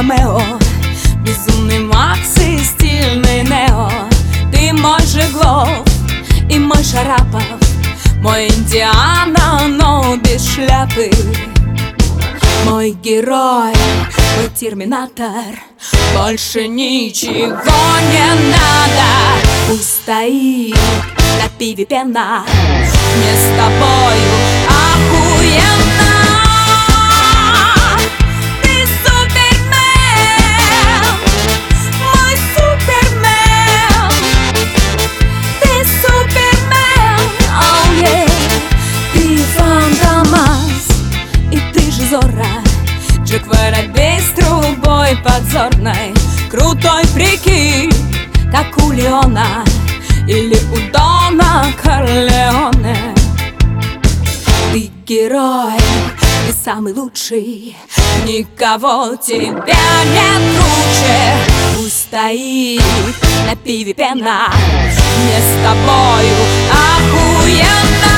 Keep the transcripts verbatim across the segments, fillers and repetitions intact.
Ромео, безумный Макс и стильный Нео. Ты мой Жиглов и мой Шарапов, мой Индиана, но без шляпы. Мой герой, мой терминатор, больше ничего не надо. Пусть стоит на пиве пена, мне с тобою охуенно. Ты супермен, мой супермен. Ты супермен, oh yeah. Ты Фантомас, и ты же Зорро, Джек Воробей с трубой подзорной. Крутой прикид, как у Леона или у Дона Корлеоне. Ты герой, ты самый лучший, никого тебя нет круче. Пусть стоит на пиве пена, мне с тобою охуенно.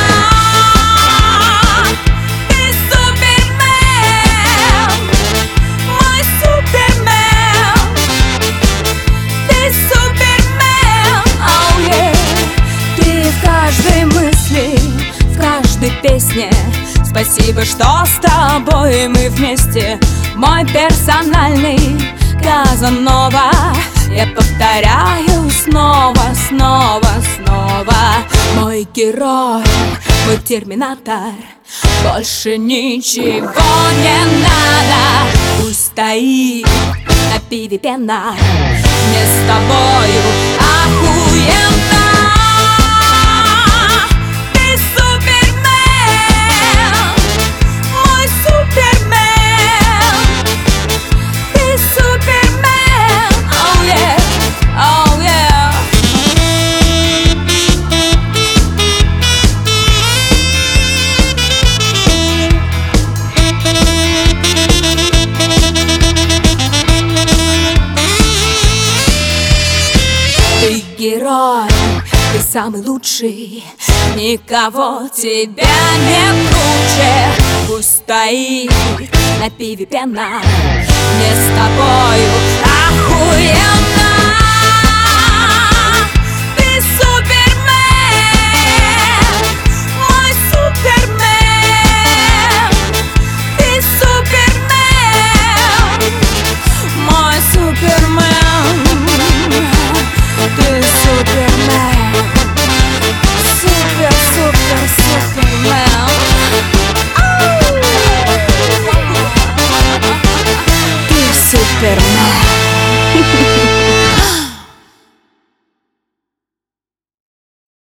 Песне. Спасибо, что с тобой мы вместе. Мой персональный Казанова. Я повторяю снова, снова, снова. Мой герой, мой терминатор, больше ничего не надо. Пусть стоит на пиве пена, мне с тобою охуенно. Ты герой, ты самый лучший, никого тебя не круче. Пусть стоит на пиве пена, мне